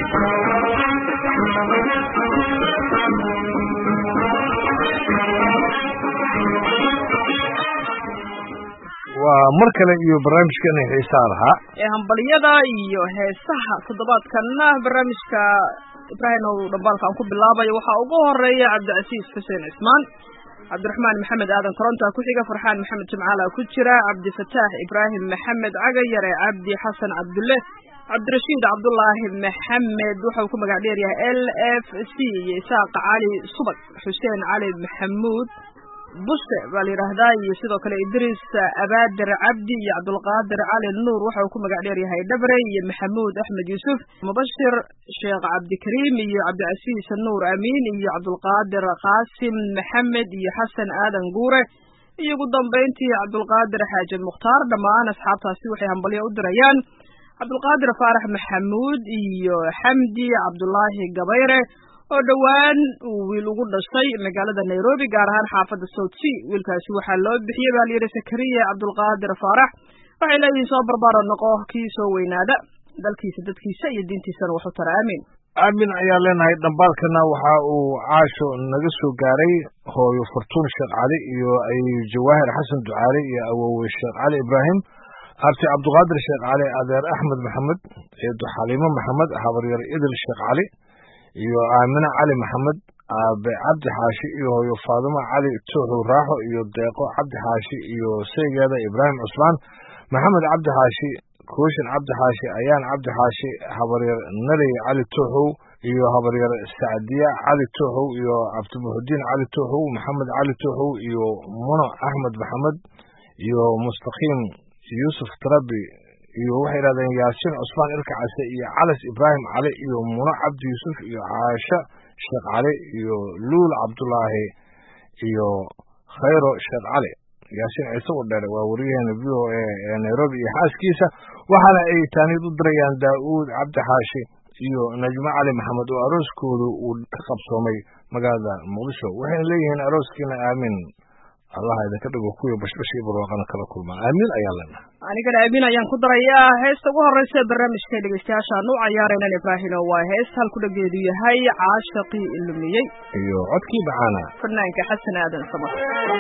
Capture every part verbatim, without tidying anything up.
mar kale iyo barnaamijkeena xiisaa lahaa ee hambaliyada iyo heesaha toddobaadkanna barnaamijka Ibrahim oo dhambalka aan ku bilaabayo waxa ugu horeeya Cabdicasiis Xuseen Ismaan Cabdiraxmaan Maxamed Aadan Koronta ku xiga Farxaan Maxamed Jimcaala ku jira Cabdi Fataax Ibrahim Maxamed Cagayare Cabdi Xasan Cabdulle Cabdirashiid Cabdullaahi Maxamed wuxuu ku magac dheer yahay L F C iyo Isaaq Cali Subag Xuseen Cali Maxamuud buste baa la yiraahdaa iyo sidoo kale Idris Abaadir Cabdi iyo Cabdulqaadir Cali Nuur waxa uu ku magac dheer yahay Dabre iyo Maxamuud Axmed Yuusuf Mubashir Sheekh Cabdi Kariim iyo Cabdicasiis Nuur Amiin iyo Cabdulqaadir Qaasim Maxamed iyo Xasan Aadan Guure iyo ugu dambeyntii Cabdulqaadir Xaaji Mukhtaar dhammaan asxaabtaasi waxay hambalyo u dirayaan Cabdulqaadir Faarax Maxamuud iyo Xamdi Cabdullaahi Gabayre oo dhawaan uu wiil ugu dhashay magaalada Nairobi gaar ahaan xaafadda South Sea wiilkaasi waxa loo bixiyay baa la yiri Sakariya Cabdulqaadir Faarax waxay leeyihiin soo barbaaro noqo kii soo weynaada dalkiisa dadkiisa iyo diintiisana wuxuu tara aamin aamin ayaa leenahay dambaalkana waxa uu caasho naga soo gaaray hooyo Fortun Sheekh Cali iyo ay Jawaahir Xasan Ducaale iyo awoowe Sheekh Cali Ibrahim arti Cabdulqaadir Sheekh Cali adeer Axmed Maxamed iyo Xaliimo Maxamed habaryar Idil Sheekh Cali iyo Aamina Cali Maxamed aabe Cabdi Xaashi iyo hooyo Faadimo Cali Tuuxu Raaxo iyo Deeqo Cabdi Xaashi iyo saygeeda Ibrahim Cusmaan Maxamed Cabdi Xaashi Kooshin Cabdi Xaashi Ayaan Cabdi Xaashi habaryar Nalay Cali Tuuxu iyo habaryar Saadiya Cali Tuuxu iyo Cabdimuxudiin Cali Tuuxu Maxamed Cali Tuuxu iyo Muno Axmed Maxamed iyo Mustaqim Yusuf Trabi iyo waxay yiraahdeen Yaasiin Cusmaan Ilka Case iyo Calas Ibrahim Cali iyo Muno Cabdi Yusuf iyo Caasha Sheekh Cali iyo Luul Cabdullaahi iyo Khayro Sheekh Cali Yaasiin Ciise Wadheer waa wariyaheena V O A ee Nairobi iyo xaaskiisa waxaana ay taanid u dirayaan Daawud Cabdi Xaashi iyo Najma Cali Maxamed oo arooskoodu uu ka qabsoomay magaalada Muqdisho waxay leeyihiin arooskiina aamin Allah idinka dhigo kuwa bashbashii barwaaqana kala kulma aamin ayaa lana anigana aamin ayaan ku darayaa heesta ugu horeysa barnaamijka dhageystayaasha u ciyaarayna Ibrahim oo waa hees hal ku dhageedu yahay caashaqi ilmiyay iyo codkii bacaana fanaanka Xasan Aadan Samad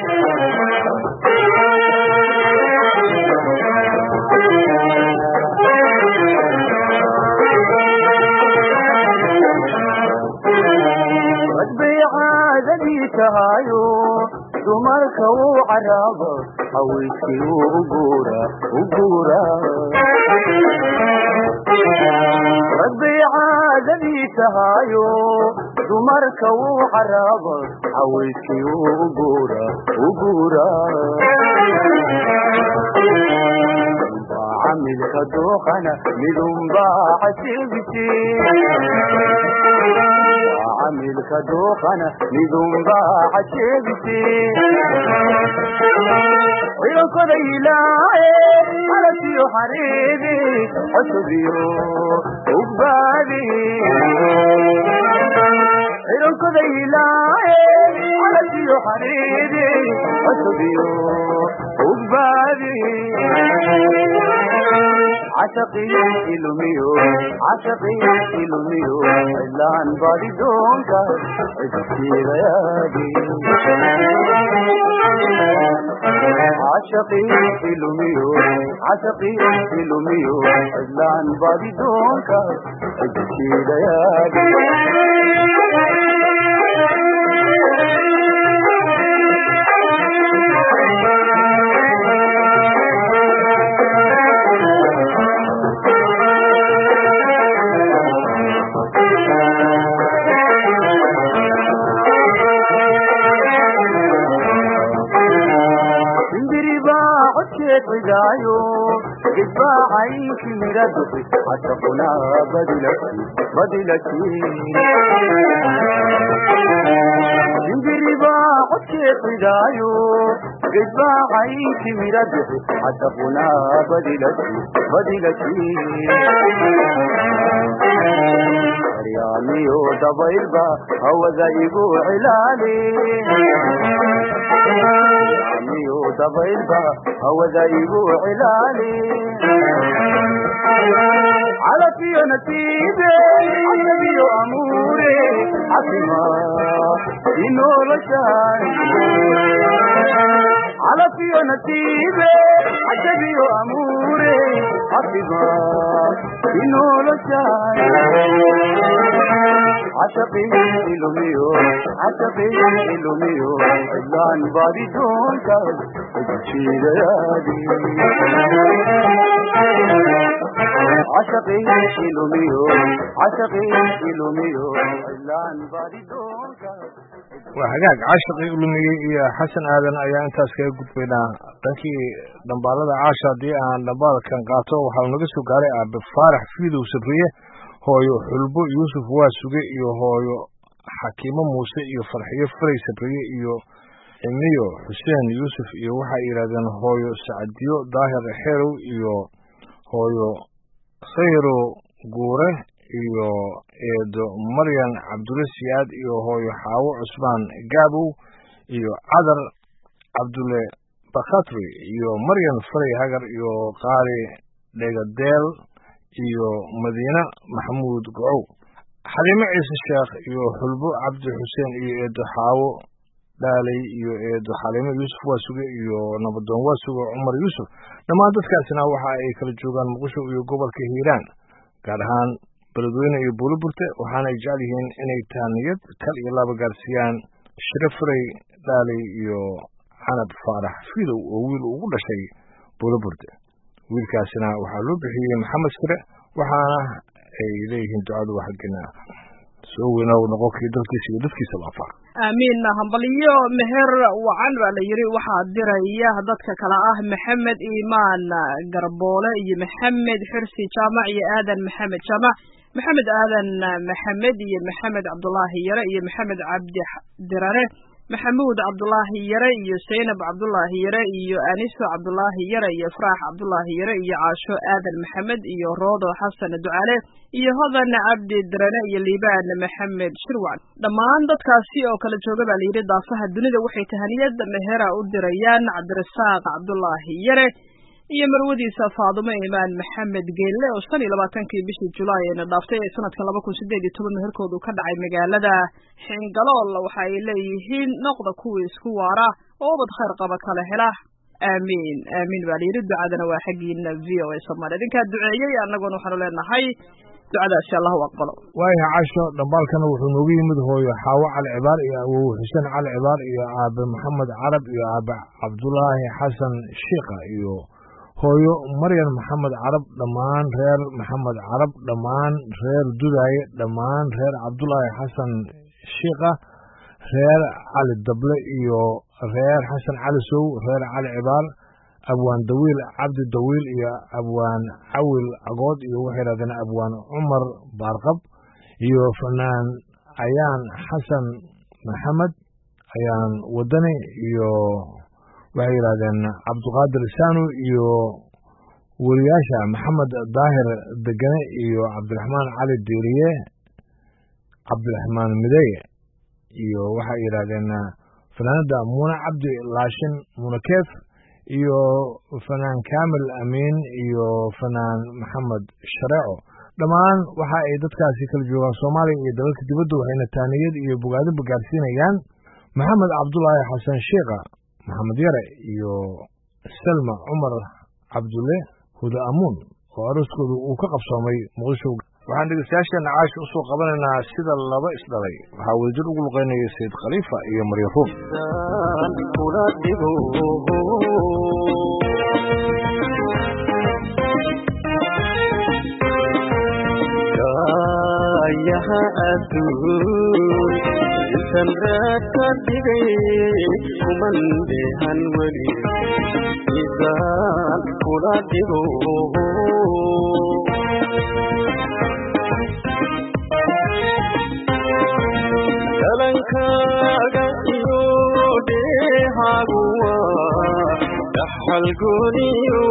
tahayo dumarka uu carabo haweenkii uu guura uu guura rabbi caadadii tahayo dumarka uu carabo haweenkii uu guura uu guura عملك دوخنا لدنبا عسيبتي عملك دوخنا لدنبا عسيبتي ويلك ديلاي على سيو حريبي حسبيو وقبالي ويلك ديلاي على سيو حريبي حسبيو وقبالي عشقي إلميو عشقي إلميو إلان بادي دونك عشقي غيابي عشقي إلميو عشقي إلميو إلان بادي دونك عشقي غيابي عدايو جبا عينك مردفي عشقنا بدلتي بدلتي جنجربا عشق عدايو جبا عينك مردفي عشقنا بدلتي بدلتي ريانيو دبيبا هو زيبو علالي ريانيو دبيبا هو زيبو علالي على في نتيبي عسبي أموري عسما إنو لشاي على في نتيبي عسبي أموري عسما إنو لشاي عشقي إلوميو عشقي إلوميو إلان بادي دونك الشيء يادي عشقي إلوميو عشقي إلوميو إلان بادي دونك وحقاق عاشقي إلوميو يا حسن آذن أيان انتاس كي قد بينا تنكي دنبالة عاشا دي آن دنبالة كان قاطو وحاول نقصو قارئ بفارح فيدو سبرية hooyo xulbo yuusuf waa suge iyo hooyo xakiimo muuse iyo farxiyo faray sabriye iyo emiyo xuseen yuusuf iyo waxay yiraahdeen hooyo sacdiyo daahir xerow iyo hooyo khayro guure iyo eedo maryan cabdulle siyaad iyo hooyo xaawo cusmaan gaabow iyo cadar cabdulle bakhatri iyo maryan faray hagar iyo qaali dhegadeel iyo madiina maxamuud gocow xaliimo ciise sheekh iyo xulbo cabdi xuseen iyo eedo xaawo dhaalay iyo eedo xaliimo yuusuf waa suge iyo nabadoon waa suge cumar yuusuf dhammaan dadkaasina waxa ay kala joogaan muqdisho iyo gobolka hiiraan gaar ahaan beledweyne iyo buuliburte waxaana ay jecel yihiin inay taaniyad kal iyo laba gaarsiiyaan shire faray dhaalay iyo canab faarax fidow oo wiil ugu dhashay buuliburte wiilkaasina waxaa loo bixiyey maxamed shire waxaana ay leeyihiin ducadu xaggina soo weynow noqonkii dalkiisa iyo dadkiisa laafaa aamiin hambaliyo meher wacan baa la yiri waxaa diraya dadka kala ah maxamed iimaan garboole iyo maxamed xirsi jaamac iyo aadan maxamed jaamac maxamed aadan maxamed iyo maxamed cabdullaahi yare iyo maxamed cabdi dirare maxamuud cabdullaahi yare iyo zaynab cabdullaahi yare iyo aniso cabdullaahi yare iyo faraax cabdullaahi yare iyo caasho aadan maxamed iyo roodo xasan ducaale iyo hodan cabdi dirane iyo liibaan maxamed shirwac dhammaan dadkaasi oo kala jooga baa layidhi daafaha dunida waxay tahaniyad mehera u dirayaan cabdirasaaq cabdullaahi yare iyo marwadiisa faadumo imaan maxamed geelle oo shan iyo labaatankii bishii julaay ayna dhaaftay ee sanadkan laba kun sideed iyo toban meherkoodu ka dhacay magaalada xingalool waxa ay leeyihiin noqda kuwii isku waara oo ubad khayr qaba kala hela aamiin aamiin baa layidhi ducadana waa xaggiina v o a soomaali idinkaa duceeyey annaguna waxaanu leenahay ducadaasi allah u aqbalo waayaha casho dhambaalkana wuxuu noogu yimid hooyo xaawo cali cibaar iyo awow xuseen cali cibaar iyo aabe maxamed carab iyo aabe cabdulaahi xasan shiikha iyo hooyo maryan maxamed carab dhammaan reer maxamed carab dhammaan reer dudaaye dhammaan reer cabdulaahi xasan shiikha reer cali dable iyo reer xasan cali sow reer cali cibaar abwaan dawiil cabdi dawiil iyo abwaan cawil cagood iyo waxay yidhahdeen abwaan cumar baarqab iyo fanaan ayaan xasan maxamed ayaan wadani iyo waxay yidhahdeen cabdiqaadir saanu iyo weriyaasha maxamed daahir degane iyo cabdiraxmaan cali diiriye cabdiraxmaan mideye iyo waxay yidhahdeen fanaanada muune cabdi laashin muune keef iyo fanaan kaamil amiin iyo fanaan maxamed shareeco dhammaan waxa ay dadkaasi kala joogaan soomaaliya iyo dalalka dibadda waxayna taaniyad iyo bogaadinba gaarsiinayaan maxamed cabdulaahi xasan shiikha maxamed yare iyo salma cumar cabdulle huda amuun oo arooskoodu uu ka qabsoomay muqdisho waxaan dhegeystayaasheena caasha usoo qabanaynaa sida laba isdhalay waxaa wadajir ugu luqeynaya sayid khaliifa iyo marya ruum yaha adduun intan raad ka dhigay kuman dehan weli isaan kula dhigo dalankaaga iyo dheehaagu waa dhaxal gooniyo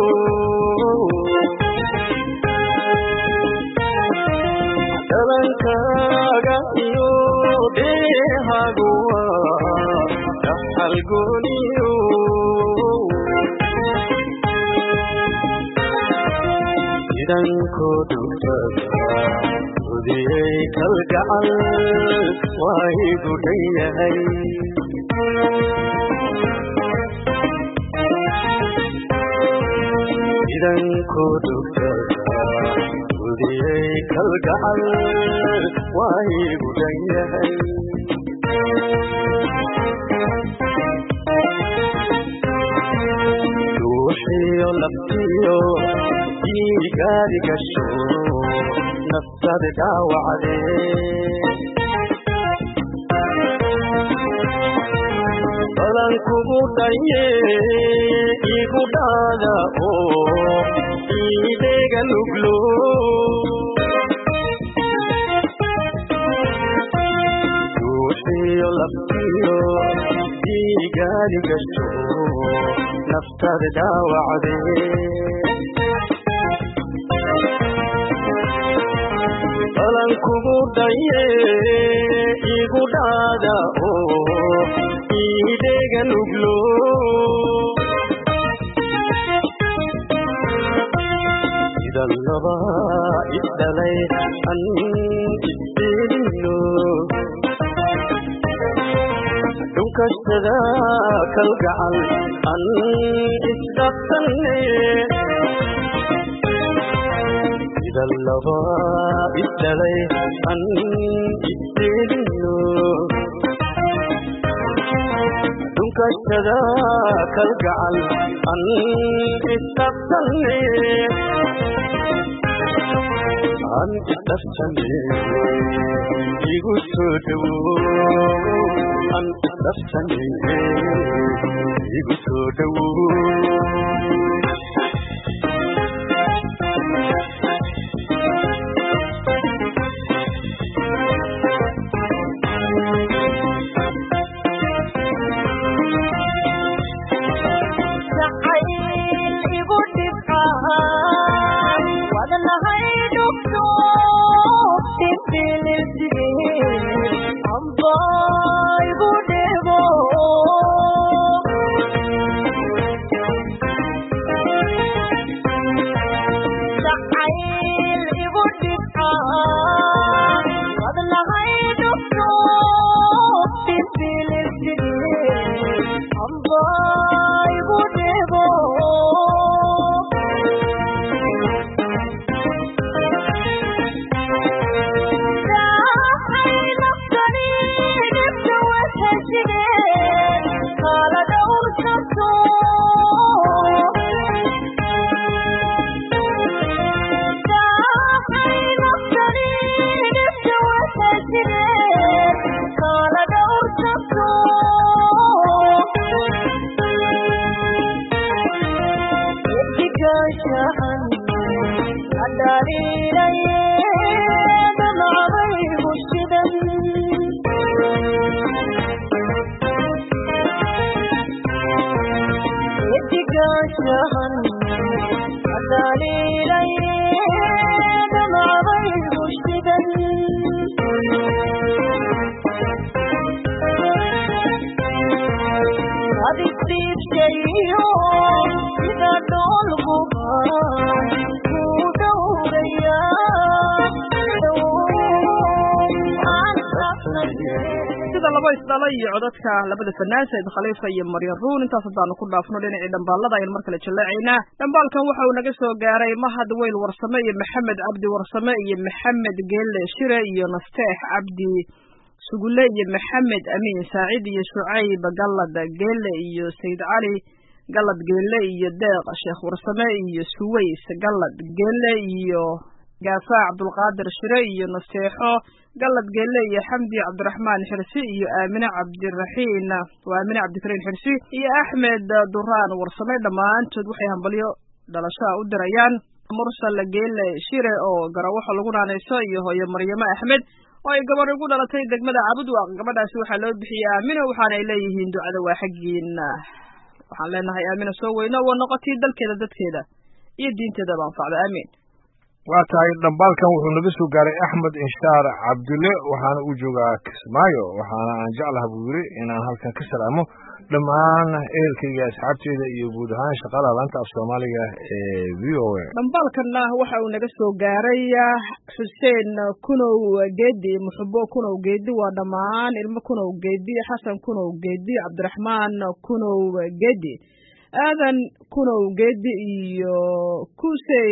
dalankaaga iyo dheehaagu waa dhaxal gooniyo idanku dhugtada udiyey kalgacal waa igu dhan yahay idanku dhugtada udiyey kalgacal waa igu dhan yahay ruuxiyo laftiyo dhiigaadi gasho naftada dhaawacdee balan kugu dhaye igu dhaada oo iidheega luglo ruuxiyo laftiyo dhiigaadi gasho naftada dhaawacdee balan kugu dhaye igu dhaada oo iidheega luglo idan laba isdhalay an isdheelino dhunkashada kalgacal an isdhafsanne idan laba isdhalay an isdheelino dhunkashada kalgacal an isdhafsanne an isdhafsanne igu soo dhowo an isdhafsanne igu soo dhowo iyo codadka labada fanaan Said Khalifa iyo Maryan Ruun intaas hadaan ku dhaafno dhinacii dhambaalada ayaan mar kale jaleecaynaa dhambaalkan waxa uu naga soo gaaray Mahad Weyl Warsame iyo Maxamed Abdi Warsame iyo Maxamed Geelle Shire iyo Nasteex Abdi Sugule iyo Maxamed Amin Saacid iyo Shucayb Galad Geelle iyo Said Ali Galad Geelle iyo Deeq Sheekh Warsame iyo Suways Galad Geelle iyo Gaafa Abdul Qaadir Shire iyo Nasteexo Galad Geelle iyo Xamdi Cabdiraxmaan Xirsi iyo Aamina Cabdiraxiin waa Aamina Cabdikariin Xirsi iyo Axmed Duraan Warsame dhamaantood waxay hambalyo dhalasho u dirayaan Mursal Geelle Shire oo garawaxa lagu naanayso iyo hooyo Maryama Axmed oo ay gabar ugu dhalatay degmada Cabudwaaq gabadhaasi waxa loo bixiyay Aamina waxaana ay leeyihiin ducada waa xaqiina waxaan leenahay Aamina soo weyno oo noqotay dalkeeda dadkeeda iyo diinteeda baan faacda aamin waa tahay dhambaalkan wuxuu naga soo gaaray axmed inshaar cabdille waxaana uu joogaa kismaayo waxaana aan jeclaha buu yidhi inaan halkan ka salaamo dhammaan ehelkayga asxaabteeda iyo guud ahaan shaqaalaha laanta af soomaaliga ee v o a dhambaalkanna waxa uu naga soo gaaray xuseen kunow geedi muxubo kunow geedi waa dhammaan ilmo kunow geedi xasan kunow geedi cabdiraxmaan kunow geedi aadan kunow geedi iyo kusey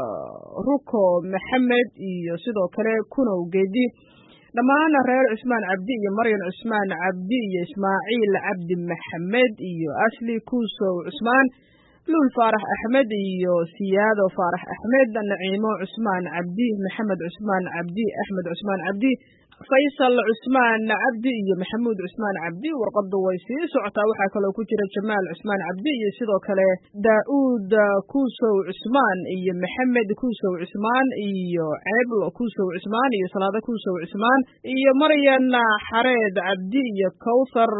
ruko maxamed iyo sidoo kale kunow geedi dhammaan reer cusmaan cabdi iyo maryan cusmaan cabdi iyo ismaaciil cabdi maxamed iyo asli kusow cusmaan luul faarax axmed iyo siyaado faarax axmed naciimo cusmaan cabdi maxamed cusmaan cabdi axmed cusmaan cabdi faysal cusmaan cabdi iyo maxamuud cusmaan cabdi warqadu way sii socotaa waxaa kaloo ku jira jamaal cusmaan cabdi iyo sidoo kale daa'uud kusow cusmaan iyo maxamed kusow cusmaan iyo ceeblo kusow cusmaan iyo salaado kusow cusmaan iyo maryan xareed cabdi iyo kawthar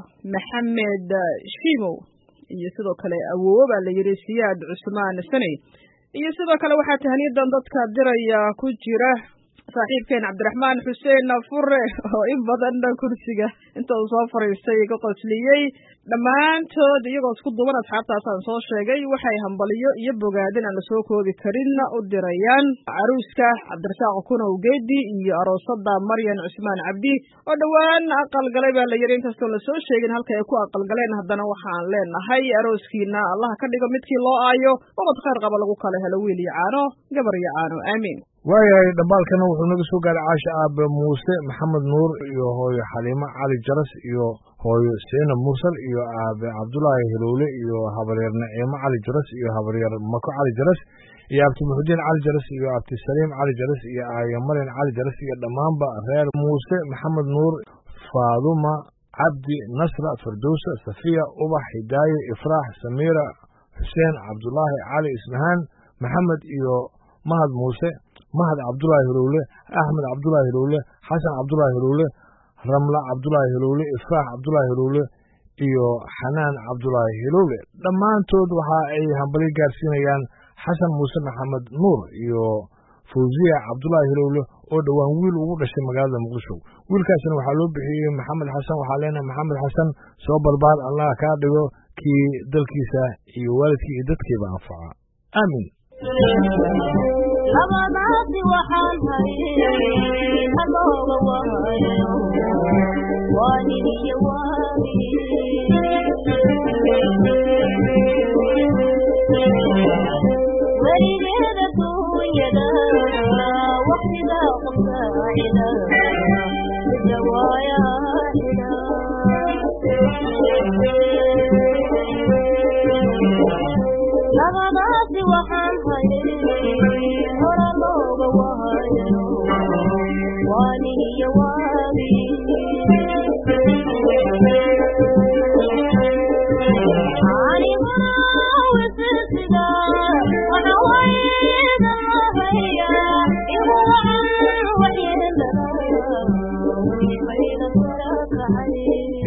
maxamed shiimow iyo sidoo kale awoowo baa la yidhi siyaad cusmaan saney iyo sidoo kale waxaa tahniyadan dadka diraya ku jira saaxiibkeen cabdiraxmaan xuseen fure oo in badan kursiga inta uu soo fariistay ka qosliyey dhammaantood iyagoo isku duban asxaabtaasaan soo sheegay waxay hambaliyo iyo bogaadin aan lasoo koobi karin u dirayaan caruuska cabdirasaaq kunow geedi iyo aroosada maryan cusmaan cabdi oo dhowaan aqalgalay baa la yidhi inkastoo lasoo sheegin halka ay ku aqalgaleen haddana waxaan leenahay arooskiina allah ka dhigo midkii loo aayo wabad khayr qaba lagu kala helo wiil iyo caano gabar iyo caano aamiin waayahay dhambaalkana wuxuu naga soo gaaray caasha aabe muuse maxamed nuur iyo hooyo xaliimo cali jaras iyo hooyo seenab mursal iyo aabe cabdulaahi hilowle iyo habaryar naciimo cali jaras iyo habaryar mako cali jaras iyo abti muxudiin cali jaras iyo abti saliim cali jaras iyo aayo maryan cali jaras iyo dhammaanba reer muuse maxamed nuur faaduma cabdi nasra firdowsa safiya ubax hidaaye ifraax samiira xuseen cabdulaahi cali ismahaan maxamed iyo mahad muuse mahad cabdulaahi hilowle axmed cabdulaahi hilowle xasan cabdulaahi hilowle ramla cabdulaahi hilowle ifraax cabdulaahi hilowle iyo xanaan cabdulaahi hilowle dhammaantood waxa ay hambali gaarsiinayaan xasan muuse maxamed nuur iyo fawziya cabdulaahi hilowle oo dhowaan wiil ugu dhashay magaalada muqdisho wiilkaasna waxaa loo bixiyey maxamed xasan waxaa leenahay maxamed xasan soo barbaar allah kaa dhigo kii dalkiisa iyo waalidkii iyo dadkiiba anfaca aamin labadaasi waxaan hayay hadooga waayo waa nin iyo waagi weligeeda duunyada waqtiga qamsaacida midna waayaahida labadaasi waxaan hayay hora looga waayo waa nin iyo waagi aniguna wisisiga waxa wayda lahaya igu wacan waxyeelada wayda kula kacay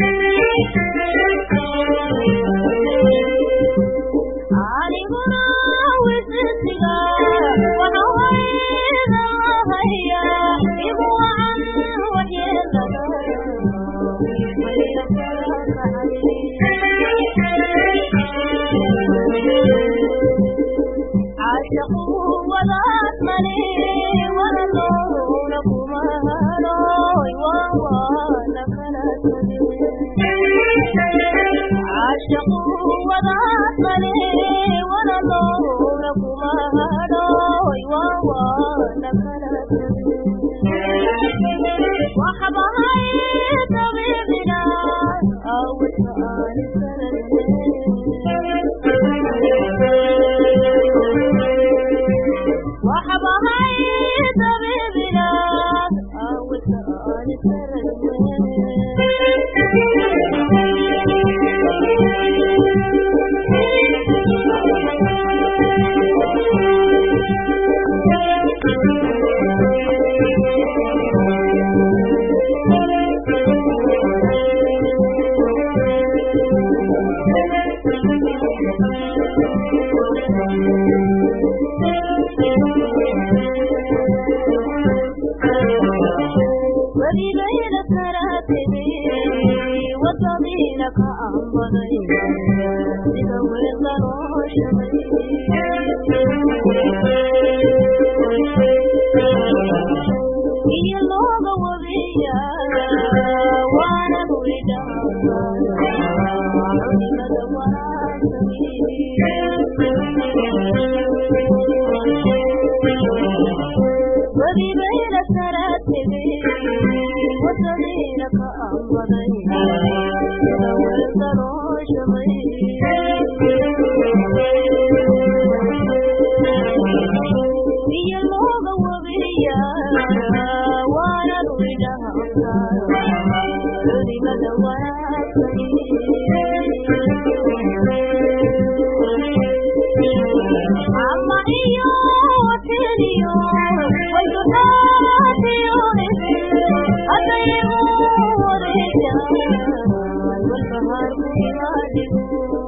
aniguna wisisiga waxa wayda lahaya igu wacan waxyeelada wayda kula kacay عاشقوا وذات ملي ولدون كمهروي ووانا كانت عاشقوا وذات ملي ولدون كمهروي ووانا كانت وحبها طبيبنا أو سؤال وحبها طبيبنا أو سؤال Thank you. ambaday sida weeldaroo shamay iyo looga wabiya waana culimada wadibayna saraatebe wadadiina ka ambaday sida weeldaroo shamay iyo looga wabiya waana culimada wanaagsan ama iyo wateniyo wayuhaadiyo hadayigu wareejaan walbahaarku imaadigu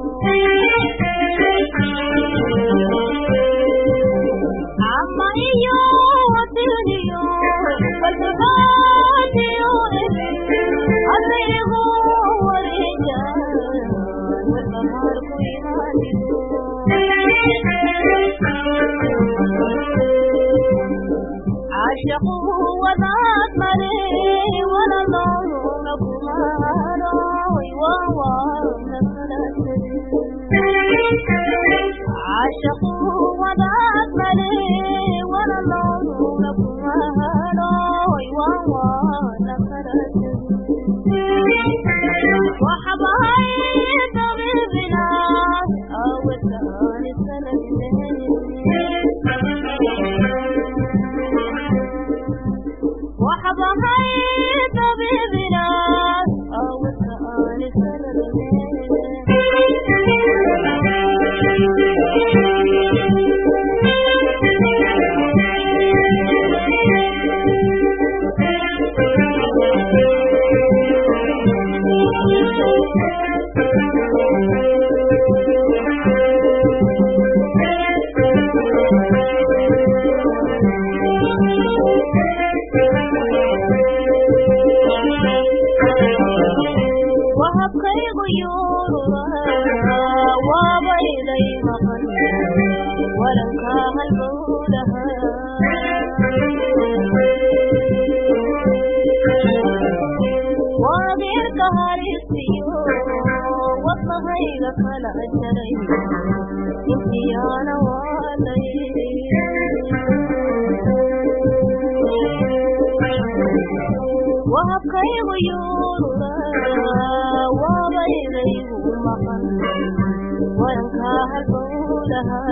ama iyo wateniyo wayuhaadiyo hadayigu wareejaan walbahaarku imaadigu عاشقوا وذات مري ولا لون كمارو ووانا عاشقوا وذات مري ولا لون كمارو ووانا وحباي طبيبنا أو الثاني سنتين وحباي طبيبنا أو الثاني سنتين وهبكي غيورنا وبينيه مقن وينكاح قولها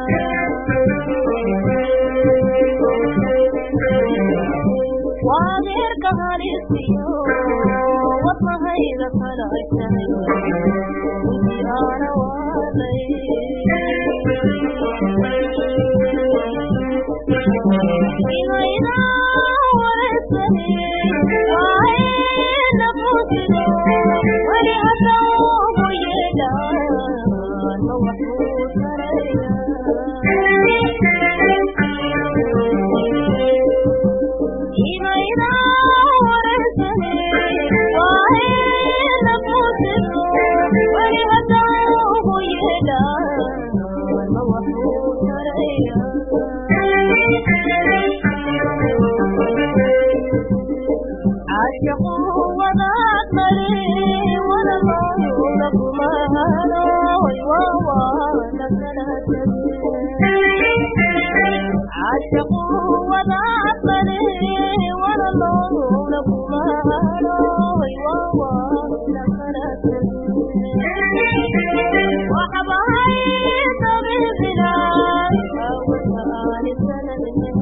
وغير كهاليسيو وصهيد فلايتني وزيانا والي إلينا ورثني وعين قتلي ولأتوه يدان وحوث ريان إلينا ورثني وعين قتلي ولأتوه يدان وحوث ريان عاشقوا وذات مري ولا لون كمارو ووانا سنتين عاشقوا وذات مري ولا لون كمارو ووانا سنتين وحباي طبيبنا أو ثاني سنتين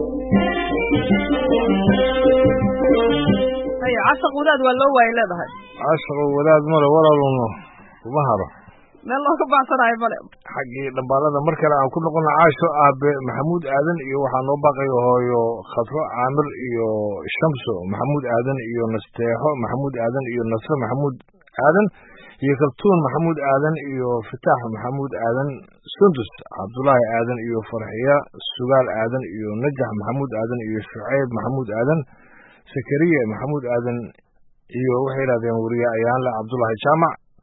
عاشق ولاد ولا هو يلادها عاشق ولاد مره ولا لونه ومهره ما الله كبعثنا بله حقي دبالada markale aan ku noqon caasho aabe maxamuud aadan iyo waxaan noo baqayo hooyo khadro aamir iyo shamso maxamuud aadan iyo nasteexo maxamuud aadan iyo nasr maxamuud aadan iyo kaltuun maxamuud aadan iyo fitaax maxamuud aadan sundus cabdullaahi aadan iyo farxiya sugaal aadan iyo najax maxamuud aadan iyo shucayb maxamuud aadan sakariya maxamuud aadan iyo waxay yiraahdeen wariye ayaanle cabdullaahi jaamac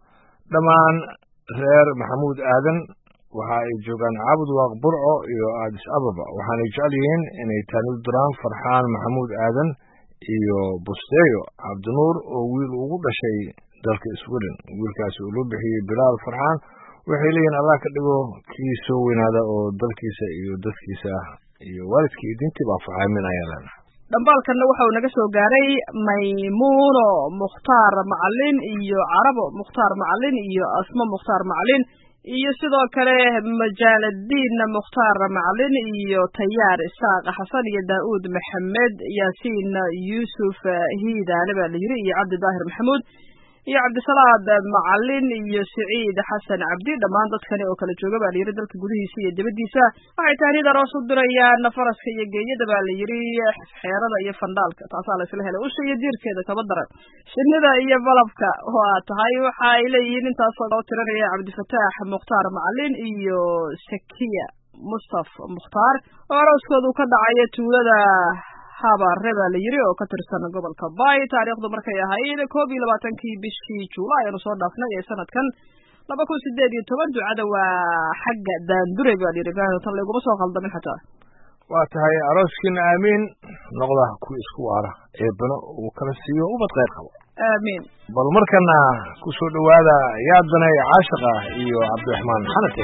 dhammaan reer maxamuud aadan waxa ay joogaan caabud waaq burco iyo aadis ababa waxaanay jecel yihiin inay taani u diraan farxaan maxamuud aadan iyo busteeyo cabdinuur oo wiil ugu dhashay dalka sweden wiilkaasi uu loo bixiyey bilaal farxaan waxay leeyihiin allah ka dhigo kii soo weynaada oo dalkiisa iyo dadkiisa iyo waalidkii iyo diintii baa farxaamin ayaa leenahay dhambaalkanna waxa uu naga soo gaaray maymuuno mukhtaar macalin iyo carabo mukhtaar macalin iyo asmo mukhtaar macalin iyo sidoo kale majaaladiin mukhtaar macalin iyo tayaar isaaq xasan iyo daa'uud maxamed yaasiin yuusuf hiidaale baa la yiri iyo cabdi daahir maxamuud iyo cabdisalaad macalin iyo siciid xasan cabdi dhammaan dadkani oo kala jooga baa la yiri dalka gudihiisa iyo dibaddiisa waxay tahniyad aroos u dirayaan faraska iyo geeyada baa la yiri xeerada iyo fandaalka taasaa la isla helay usha iyo diirkeeda kaba daran shinnida iyo balabka waa tahay waxa ay leeyihiin intaas loo tirinaya cabdifataax mukhtaar macalin iyo sakiya mustaf mukhtaar oo arooskoodu ka dhacaya tuulada habaare baa la yiri oo ka tirsan gobolka bay taariikhdu markay ahayd koob iyo labaatankii bishii juulaay aanu soo dhaafnay ee sanadkan laba kun sideed iyo toban ducada waa xagga daandure baa la yiri tan laguma soo qaldamin xataa waa tahay arooskiina aamiin noqda ku isku waara eebano uu kala siiyo ubad khayr qabo aamiin bal markana ku soo dhawaada yaadana caashiqa iyo cabdiraxmaan xanate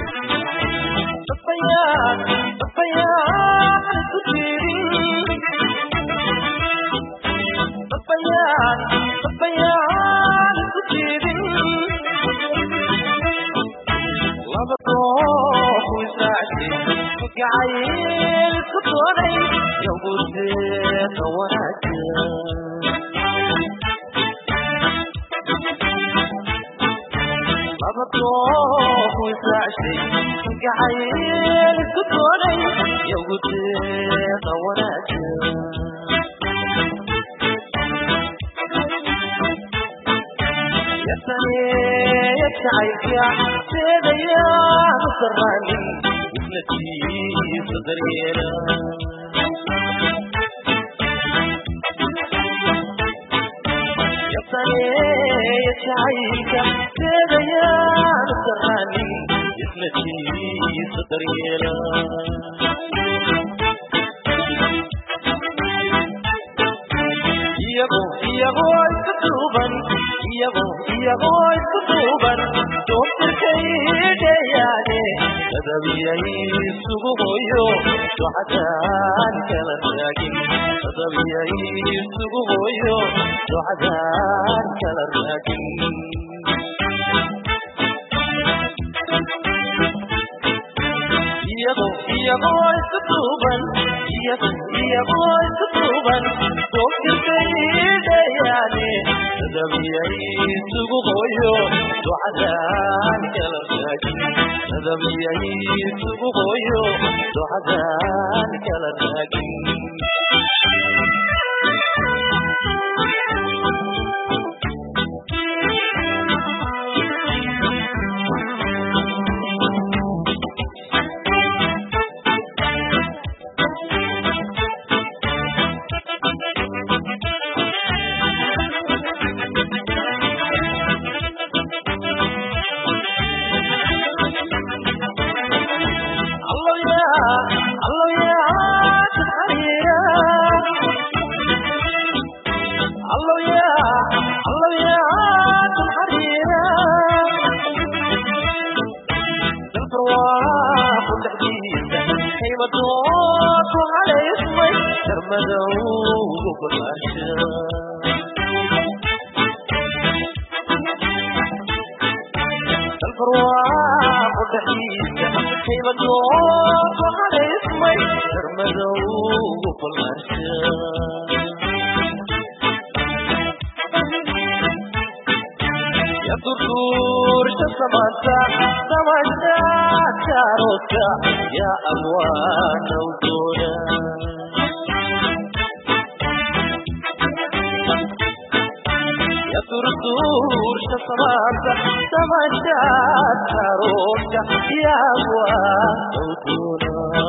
Bayan, bayan, kutirin. Laba koox wisaacdi, gacayl ku doonay, yawgurteeda wanaagsan. Laba koox wisaacdi, gacayl ku doonay, yawgurteeda wanaagsan. يتعيك سيدا يا مسراني ابنتي صدرينا يتعيك سيدا يا مسراني ابنتي صدرينا يابو يابو الكتوبا يابو يابو الكتوبا دوكتر كيدي يعني تدبيعي سبوغيو سعدان كالرجاكي تدبيعي سبوغيو سعدان كالرجاكي يابو يابو الكتوبا يابو يابو الكتوبا دوكتر كيدي يعني تدبيعي سبوغيو سعدان كالرجاكي تدبيعي سبوغيو سعدان كالرجاكي يا ألوان وزونا يا تردور شصرات تمشات كاروكا يا ألوان وزونا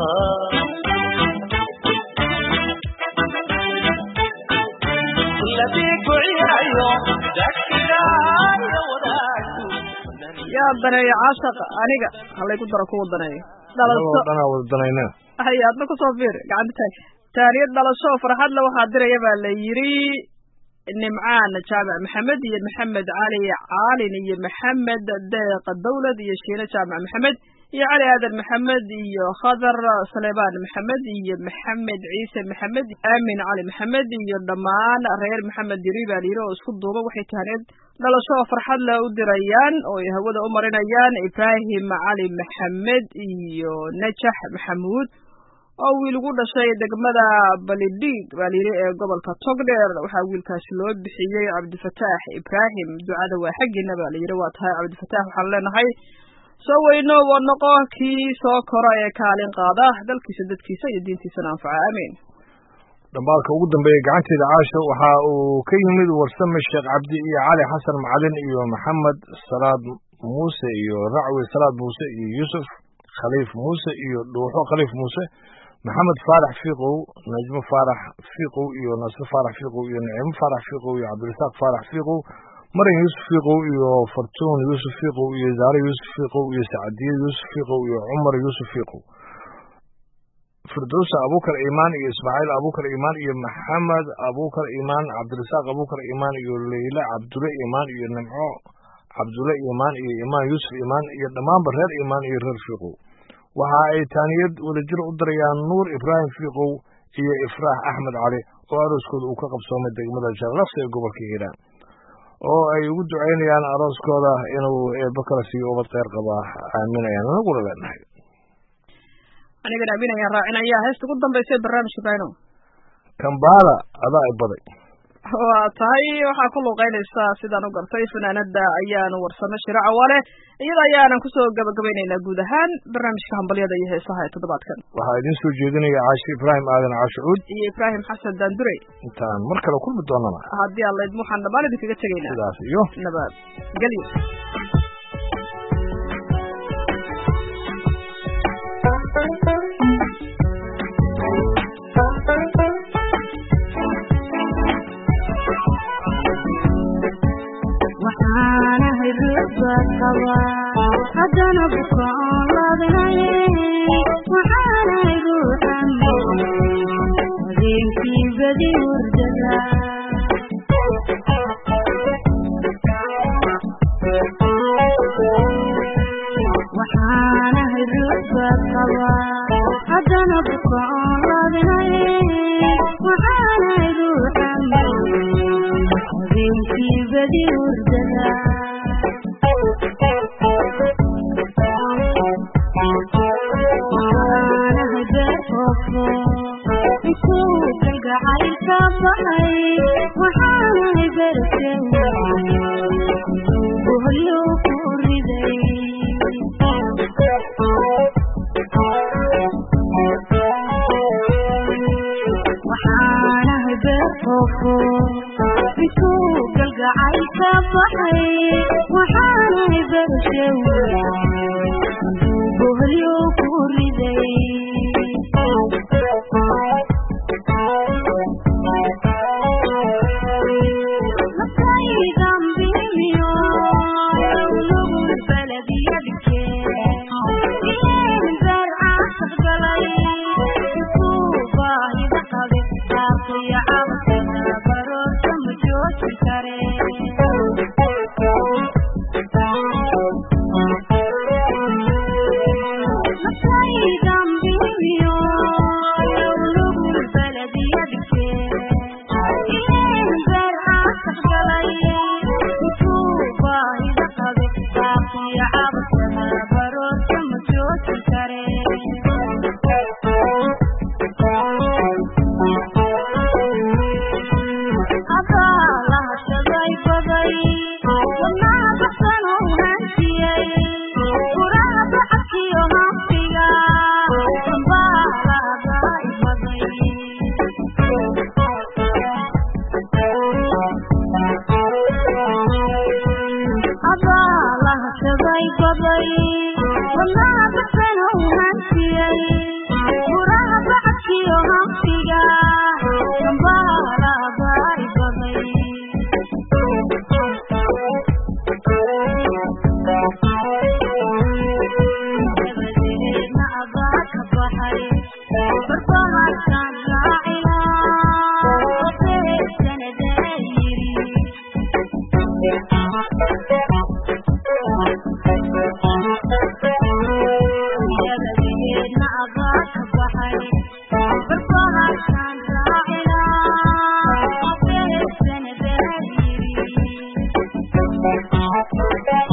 الذي قعي عيون ذكرا يا وداكو yaa daneeya caashaq aniga halay ku daro kuwa daneeyo dhalasho dhanaa wada danayna hay aadna kusoo fiir gacanta taag taaniyad dhalasho farxad la waxaa diraya baa la yidhi nimcaan jaamac maxamed iyo maxamed cali caalin iyo maxamed deeq dawlad iyo shiine jaamac maxamed iyo cali aadan maxamed iyo khadar saleebaan maxamed iyo maxamed ciise maxamed aamin cali maxamed iyo dhammaan reer maxamed yiri baa la yidhi oo isku duuba waxay tahaneed dhalasho farxad le u dirayaan oo ay hawada u marinayaan ibraahim cali maxamed iyo najax maxamuud oo wiil ugu dhashay degmada balidhiig baa la yidhi ee gobolka togdheer waxaa wiilkaasi loo bixiyey cabdifataax ibraahim ducada waa xaggiina baa la yidhi waa tahay cabdifataax waxaan leenahay soo weyno waa noqo kii soo kora ee kaalin qaada dalkiisa dadkiisa iyo diintiisana anfaca amiin dhambaalka ugu dambeeya gacanteeda caasho waxa uu ka yimid warsame sheekh cabdi iyo cali xasan macalin iyo maxamed salaad muuse iyo racwi salaad muuse iyo yuusuf khaliif muuse iyo dhuuxo khaliif muuse maxamed faarax fiiqow najmo faarax fiiqow iyo nasr faarax fiiqow iyo nicimo faarax fiiqow iyo cabdirasaaq faarax fiiqow maran yuusuf fiiqow iyo fartuun yuusuf fiiqow iyo zaare yuusuf fiiqow iyo sacadiye yuusuf fiiqow iyo cumar yuusuf fiiqow firdowsa abukar iimaan iyo ismaaciil abukar iimaan iyo maxamed abukar iimaan cabdirasaaq abukar iimaan iyo leyle cabdulle iimaan iyo nimco cabdulle iimaan iyo iimaan yuusuf iimaan iyo dhammaanba reer iimaan iyo reer fiiqow waxa ay taaniyad wadajir u dirayaan nuur ibraahim fiiqow iyo ifraax axmed cali oo arooskooda uu ka qabsoomay degmada jarlafsa ee gobolka hiiraan oo ay ugu ducaynayaan arooskooda inuu eebba kala siiyo ubad kheyr qabaa aaminayaan anaguna leenahay anigana aamin ayaan raacinayaa heesta ugu dambaysa ee barnaamijka bayno kambaala adaa i baday waa tahay waxaa ku luuqeynaysaa sidaan u gartay fanaanada ayaanu warsano shiraca wale iyada ayaanan kusoo gabagabaynaynaa guud ahaan barnaamijka hambalyada iyo heesaha ee toddobaadkan waxaa idin soo jeedinaya caashi ibraahim aadan caasho cuud iyo ibraahim xasan daandurey intaan mar kale kulmi doonana haddii alla idmo waxaan dhammaan idinkaga tegaynaa sidaas iyo nabad gelyo haddana bukaan laadinay waxaanay ruuxan habeenkii badi hurdada waxaanahay ruux baad qabaa haddana bukaan laadinay waxaanay ruuxan habeenkii badi hurdada baxay barbaarsan raacina beersan beeriri